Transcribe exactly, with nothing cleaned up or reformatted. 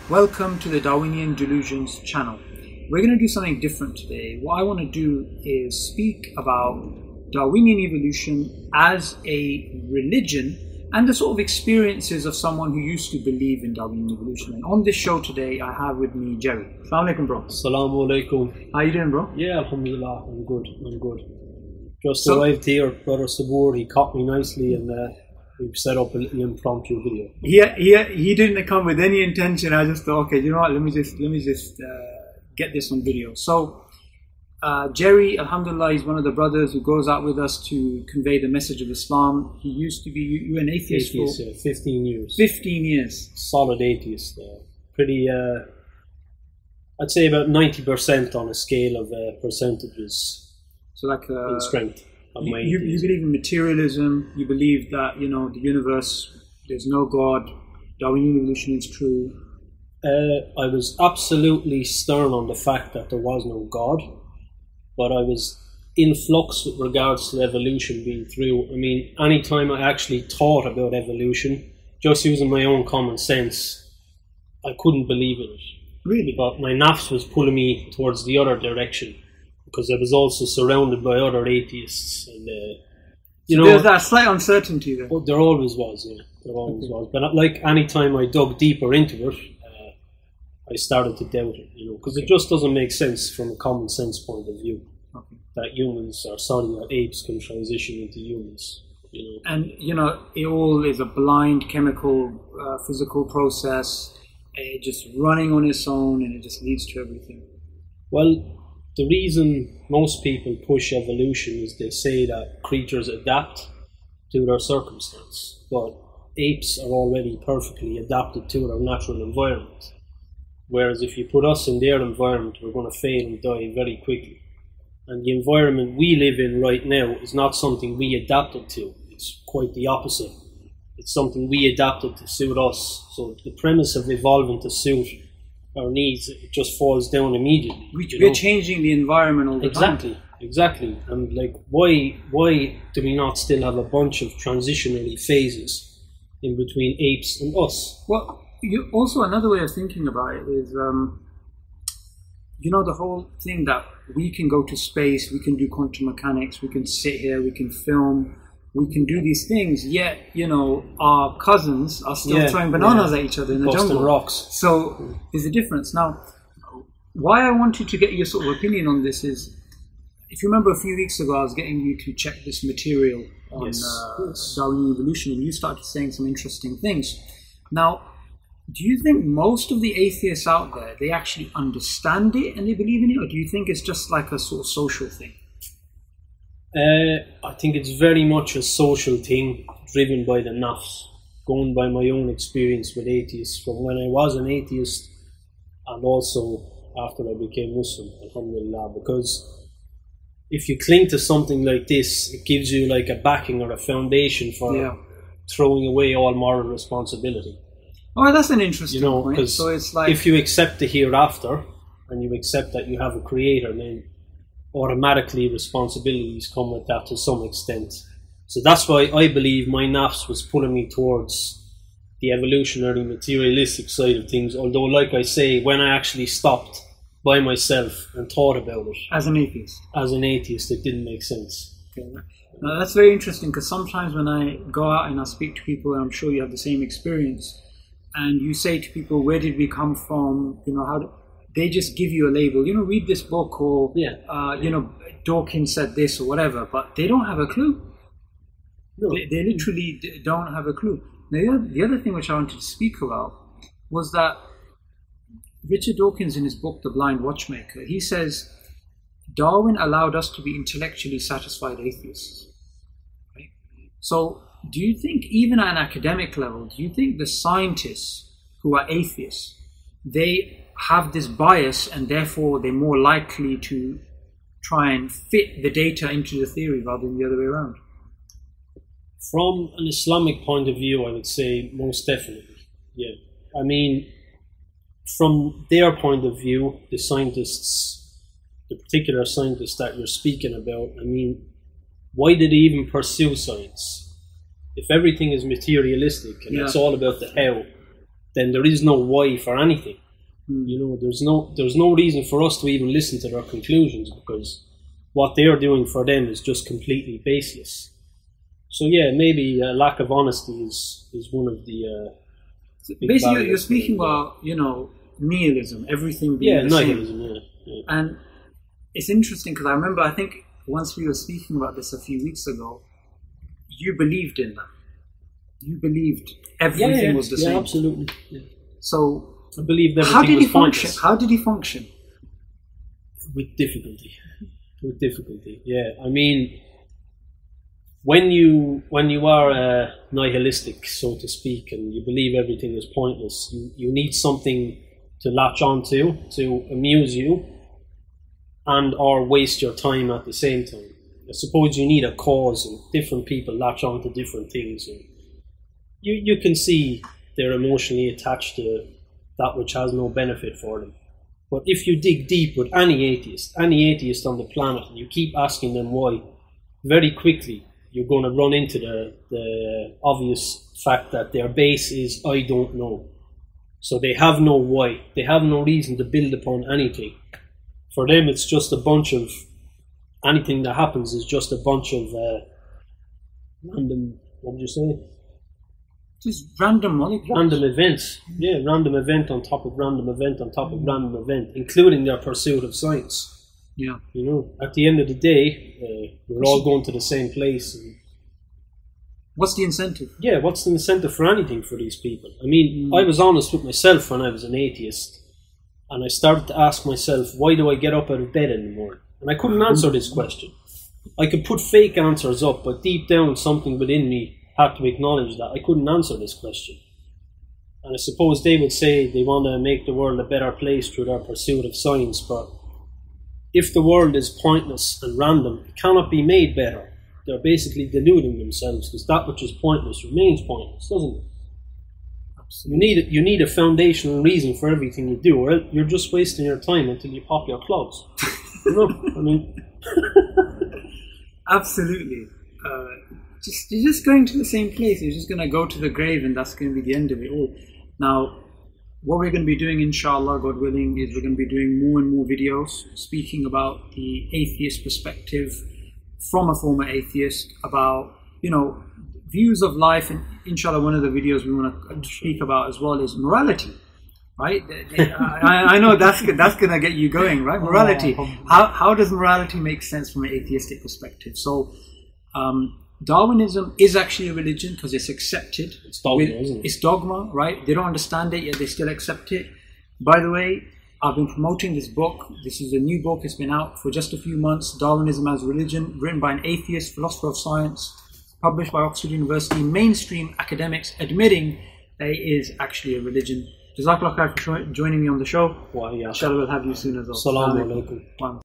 Welcome to the Darwinian Delusions channel. We're going to do something different today. What I want to do is speak about Darwinian evolution as a religion and the sort of experiences of someone who used to believe in Darwinian evolution. And on this show today, I have with me Jerry. Assalamu alaikum, bro. Assalamu alaikum. How you doing, bro? Yeah, alhamdulillah, I'm good, I'm good. Just So- arrived here, Brother Sabur, he caught me nicely and uh, we've set up a little impromptu video. He, he, he didn't come with any intention. I just thought, okay, you know what, let me just, let me just uh, get this on video. So, uh, Jerry, alhamdulillah, is one of the brothers who goes out with us to convey the message of Islam. He used to be, you, you were an atheist, Atheist, for yeah, fifteen years. fifteen years. Solid atheist. Uh, pretty, uh, I'd say about ninety percent on a scale of uh, percentages So like uh, in strength of my you, you atheism. believe in materialism, you believe that, you know, the universe, there's no God, Darwinian evolution is true. Uh, I was absolutely stern on the fact that there was no God, but I was in flux with regards to evolution being true. I mean, any time I actually thought about evolution, just using my own common sense, I couldn't believe in it. Really? But my nafs was pulling me towards the other direction, because I was also surrounded by other atheists. And, uh, you know, There's that slight uncertainty there. oh, there always was, yeah, there always was. But like any time I dug deeper into it, uh, I started to doubt it, you know, because it just doesn't make sense from a common sense point of view Okay. that humans, or sorry, that apes can transition into humans, you know. And, you know, it all is a blind chemical, uh, physical process, uh, just running on its own, and it just leads to everything. Well, the reason most people push evolution is they say that creatures adapt to their circumstance, but apes are already perfectly adapted to their natural environment. Whereas if you put us in their environment, we're going to fail and die very quickly. And the environment we live in right now is not something we adapted to. It's quite the opposite. It's something we adapted to suit us. So the premise of evolving to suit our needs, it just falls down immediately. We, you we're know? changing the environment all the time. Exactly, exactly. And like, why why do we not still have a bunch of transitionary phases in between apes and us? Well, you, also another way of thinking about it is, um, you know, the whole thing that we can go to space, we can do quantum mechanics, we can sit here, we can film, we can do these things, yet, you know, our cousins are still Yeah, throwing bananas yeah. at each other in the Busting jungle. rocks. So there's a difference. Now, why I wanted to get your sort of opinion on this is, if you remember a few weeks ago, I was getting you to check this material on Yes, uh, yes. Darwinian evolution, and you started saying some interesting things. Now, do you think most of the atheists out there, they actually understand it and they believe in it, or do you think it's just like a sort of social thing? Uh, I think it's very much a social thing driven by the nafs, going by my own experience with atheists from when I was an atheist and also after I became Muslim, alhamdulillah, because if you cling to something like this, it gives you like a backing or a foundation for Yeah. throwing away all moral responsibility. Oh, that's an interesting You know, point. because So it's like, if you accept the hereafter and you accept that you have a creator, then automatically responsibilities come with that to some extent. So that's why I believe my nafs was pulling me towards the evolutionary materialistic side of things, although like I say, when I actually stopped by myself and thought about it as an atheist. as an atheist, it didn't make sense. Okay. Now, that's very interesting, because sometimes when I go out and I speak to people, and I'm sure you have the same experience, and you say to people, where did we come from, you know, how do, they just give you a label, you know, read this book, or, Yeah. uh, you know, Dawkins said this or whatever, but they don't have a clue. No. They, they literally d- don't have a clue. Now, the other, the other thing which I wanted to speak about was that Richard Dawkins, in his book, The Blind Watchmaker, he says, Darwin allowed us to be intellectually satisfied atheists. Right? So, do you think, even at an academic level, do you think the scientists who are atheists, they have this bias and therefore they're more likely to try and fit the data into the theory rather than the other way around? From an Islamic point of view, I would say most definitely. Yeah. I mean, from their point of view, the scientists, the particular scientists that you're speaking about, I mean, why did they even pursue science? If everything is materialistic and Yeah. it's all about the how, then there is no why for anything. Mm. You know, there's no there's no reason for us to even listen to their conclusions, because what they're doing for them is just completely baseless. So yeah, maybe a lack of honesty is, is one of the uh, big basically barriers you're speaking to- about, you know, nihilism, everything being yeah the same. nihilism. Yeah, yeah. And it's interesting because I remember, I think once we were speaking about this a few weeks ago, you believed in that. You believed everything yeah, yeah, was the yeah, same. absolutely. Yeah. So I believed everything how did was he function? pointless. How did he function? With difficulty. With difficulty, yeah. I mean, when you when you are uh, nihilistic, so to speak, and you believe everything is pointless, you, you need something to latch onto to amuse you and or waste your time at the same time. I suppose you need a cause, and different people latch on to different things. And you, you can see they're emotionally attached to that which has no benefit for them. But if you dig deep with any atheist, any atheist on the planet, and you keep asking them why, very quickly you're going to run into the, the obvious fact that their base is, I don't know. So they have no why. They have no reason to build upon anything. For them, it's just a bunch of, anything that happens is just a bunch of uh, random, what would you say? Just random molecules. Random events. Yeah, random event on top of random event on top of random event, including their pursuit of science. Yeah. You know, at the end of the day, uh, we're all going to the same place. And What's the incentive? yeah, what's the incentive for anything for these people? I mean, mm. I was honest with myself when I was an atheist, and I started to ask myself, why do I get up out of bed in the morning? And I couldn't answer this question. I could put fake answers up, but deep down, something within me had to acknowledge that I couldn't answer this question. And I suppose they would say they want to make the world a better place through their pursuit of science, but if the world is pointless and random, it cannot be made better. They're basically deluding themselves, because that which is pointless remains pointless, doesn't it? You need, you need a foundational reason for everything you do, or you're just wasting your time until you pop your clogs. You know, I mean... Absolutely. Uh, just You're just going to the same place. You're just going to go to the grave, and that's going to be the end of it all. Now, what we're going to be doing, inshallah, God willing, is we're going to be doing more and more videos speaking about the atheist perspective from a former atheist, about, you know, views of life. And inshallah, one of the videos we want to speak about as well is morality, right? I, I know that's that's going to get you going, right? Morality. How how does morality make sense from an atheistic perspective? So, um, Darwinism is actually a religion because it's accepted. It's dogma, isn't it? It's dogma, right? They don't understand it, yet they still accept it. By the way, I've been promoting this book. This is a new book. It's been out for just a few months. Darwinism as a Religion, written by an atheist, philosopher of science, published by Oxford University. Mainstream academics admitting that it is actually a religion. Jazakallah khair for joining me on the show. Well, yeah. Inshallah, we'll have you soon as well. Assalamu alaikum. Wow.